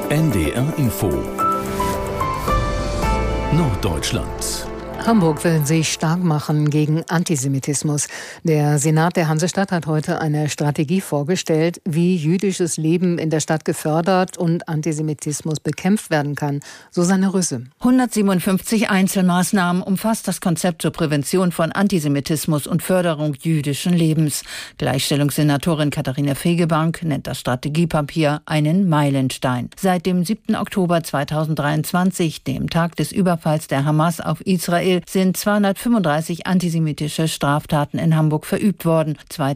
NDR Info Norddeutschland. Hamburg will sich stark machen gegen Antisemitismus. Der Senat der Hansestadt hat heute eine Strategie vorgestellt, wie jüdisches Leben in der Stadt gefördert und Antisemitismus bekämpft werden kann. Susanne Rüsse. 157 Einzelmaßnahmen umfasst das Konzept zur Prävention von Antisemitismus und Förderung jüdischen Lebens. Gleichstellungssenatorin Katharina Fegebank nennt das Strategiepapier einen Meilenstein. Seit dem 7. Oktober 2023, dem Tag des Überfalls der Hamas auf Israel, sind 235 antisemitische Straftaten in Hamburg verübt worden.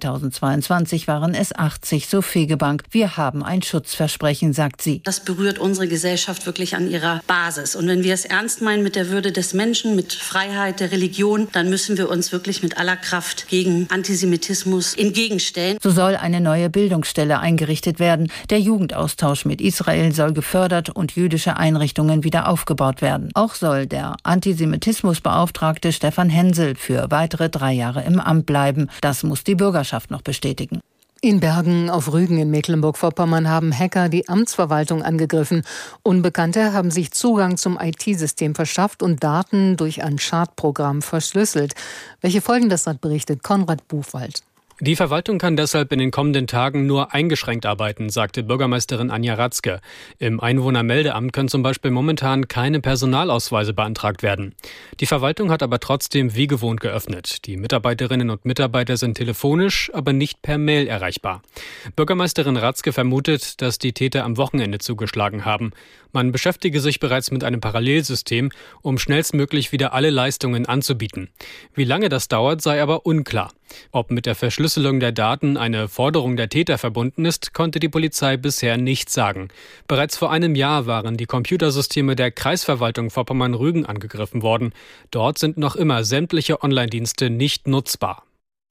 2022 waren es 80, so Fegebank. Wir haben ein Schutzversprechen, sagt sie. Das berührt unsere Gesellschaft wirklich an ihrer Basis. Und wenn wir es ernst meinen mit der Würde des Menschen, mit Freiheit der Religion, dann müssen wir uns wirklich mit aller Kraft gegen Antisemitismus entgegenstellen. So soll eine neue Bildungsstelle eingerichtet werden. Der Jugendaustausch mit Israel soll gefördert und jüdische Einrichtungen wieder aufgebaut werden. Auch soll der Antisemitismusbeauftragte Stefan Hensel für weitere 3 Jahre im Amt bleiben. Das muss die Bürgerschaft noch bestätigen. In Bergen auf Rügen in Mecklenburg-Vorpommern haben Hacker die Amtsverwaltung angegriffen. Unbekannte haben sich Zugang zum IT-System verschafft und Daten durch ein Schadprogramm verschlüsselt. Welche Folgen das hat, berichtet Konrad Buchwald. Die Verwaltung kann deshalb in den kommenden Tagen nur eingeschränkt arbeiten, sagte Bürgermeisterin Anja Ratzke. Im Einwohnermeldeamt können zum Beispiel momentan keine Personalausweise beantragt werden. Die Verwaltung hat aber trotzdem wie gewohnt geöffnet. Die Mitarbeiterinnen und Mitarbeiter sind telefonisch, aber nicht per Mail erreichbar. Bürgermeisterin Ratzke vermutet, dass die Täter am Wochenende zugeschlagen haben. Man beschäftige sich bereits mit einem Parallelsystem, um schnellstmöglich wieder alle Leistungen anzubieten. Wie lange das dauert, sei aber unklar. Ob mit der Verschlüsselung der Daten eine Forderung der Täter verbunden ist, konnte die Polizei bisher nicht sagen. Bereits vor einem Jahr waren die Computersysteme der Kreisverwaltung Vorpommern-Rügen angegriffen worden. Dort sind noch immer sämtliche Online-Dienste nicht nutzbar.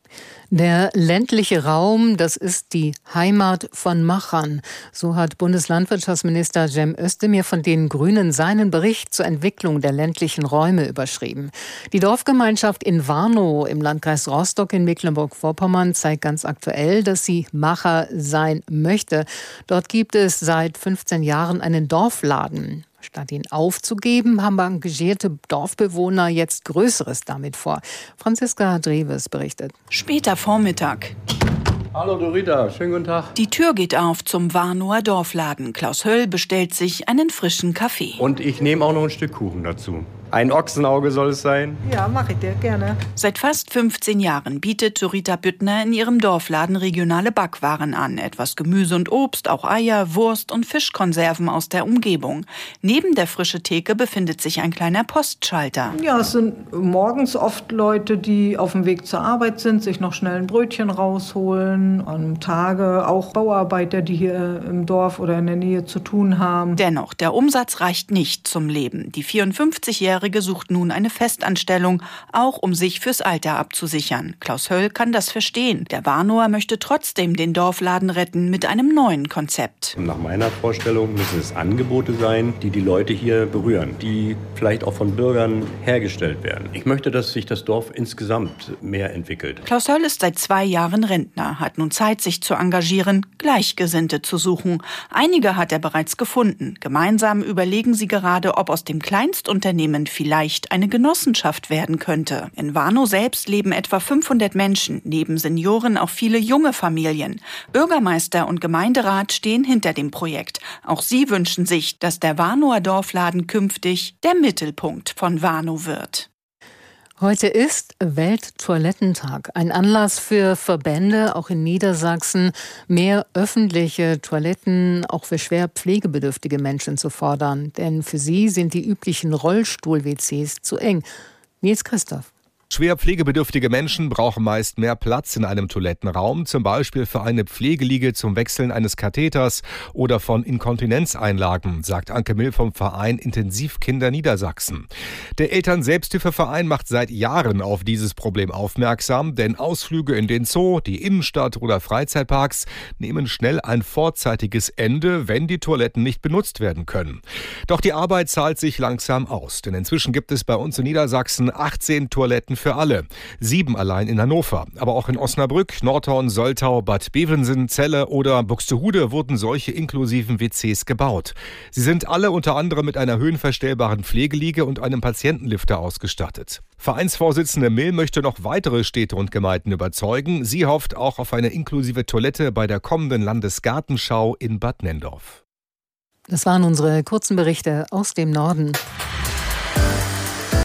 Der ländliche Raum, das ist die Heimat von Machern. So hat Bundeslandwirtschaftsminister Cem Özdemir von den Grünen seinen Bericht zur Entwicklung der ländlichen Räume überschrieben. Die Dorfgemeinschaft in Warnow im Landkreis Rostock in Mecklenburg-Vorpommern zeigt ganz aktuell, dass sie Macher sein möchte. Dort gibt es seit 15 Jahren einen Dorfladen. Statt ihn aufzugeben, haben engagierte Dorfbewohner jetzt Größeres damit vor. Franziska Dreves berichtet. Später Vormittag. Hallo Dorita, schönen guten Tag. Die Tür geht auf zum Warnower Dorfladen. Klaus Höll bestellt sich einen frischen Kaffee. Und ich nehme auch noch ein Stück Kuchen dazu. Ein Ochsenauge soll es sein? Ja, mache ich dir gerne. Seit fast 15 Jahren bietet Dorita Büttner in ihrem Dorfladen regionale Backwaren an. Etwas Gemüse und Obst, auch Eier, Wurst und Fischkonserven aus der Umgebung. Neben der frischen Theke befindet sich ein kleiner Postschalter. Ja, es sind morgens oft Leute, die auf dem Weg zur Arbeit sind, sich noch schnell ein Brötchen rausholen. Am Tage auch Bauarbeiter, die hier im Dorf oder in der Nähe zu tun haben. Dennoch, der Umsatz reicht nicht zum Leben. Die 54-Jährige sucht nun eine Festanstellung, auch um sich fürs Alter abzusichern. Klaus Höll kann das verstehen. Der Warnower möchte trotzdem den Dorfladen retten mit einem neuen Konzept. Nach meiner Vorstellung müssen es Angebote sein, die die Leute hier berühren, die vielleicht auch von Bürgern hergestellt werden. Ich möchte, dass sich das Dorf insgesamt mehr entwickelt. Klaus Höll ist seit 2 Jahren Rentner, hat nun Zeit, sich zu engagieren, Gleichgesinnte zu suchen. Einige hat er bereits gefunden. Gemeinsam überlegen sie gerade, ob aus dem Kleinstunternehmen vielleicht eine Genossenschaft werden könnte. In Warnow selbst leben etwa 500 Menschen, neben Senioren auch viele junge Familien. Bürgermeister und Gemeinderat stehen hinter dem Projekt. Auch sie wünschen sich, dass der Warnower Dorfladen künftig der Mittelpunkt von Warnow wird. Heute ist Welttoilettentag, ein Anlass für Verbände, auch in Niedersachsen, mehr öffentliche Toiletten auch für schwer pflegebedürftige Menschen zu fordern. Denn für sie sind die üblichen Rollstuhl-WCs zu eng. Nils Christoph. Schwer pflegebedürftige Menschen brauchen meist mehr Platz in einem Toilettenraum, zum Beispiel für eine Pflegeliege zum Wechseln eines Katheters oder von Inkontinenzeinlagen, sagt Anke Mill vom Verein Intensivkinder Niedersachsen. Der Eltern-Selbsthilfeverein macht seit Jahren auf dieses Problem aufmerksam, denn Ausflüge in den Zoo, die Innenstadt oder Freizeitparks nehmen schnell ein vorzeitiges Ende, wenn die Toiletten nicht benutzt werden können. Doch die Arbeit zahlt sich langsam aus, denn inzwischen gibt es bei uns in Niedersachsen 18 Toiletten für alle. 7 allein in Hannover. Aber auch in Osnabrück, Nordhorn, Soltau, Bad Bevensen, Celle oder Buxtehude wurden solche inklusiven WCs gebaut. Sie sind alle unter anderem mit einer höhenverstellbaren Pflegeliege und einem Patientenlifter ausgestattet. Vereinsvorsitzende Mill möchte noch weitere Städte und Gemeinden überzeugen. Sie hofft auch auf eine inklusive Toilette bei der kommenden Landesgartenschau in Bad Nenndorf. Das waren unsere kurzen Berichte aus dem Norden.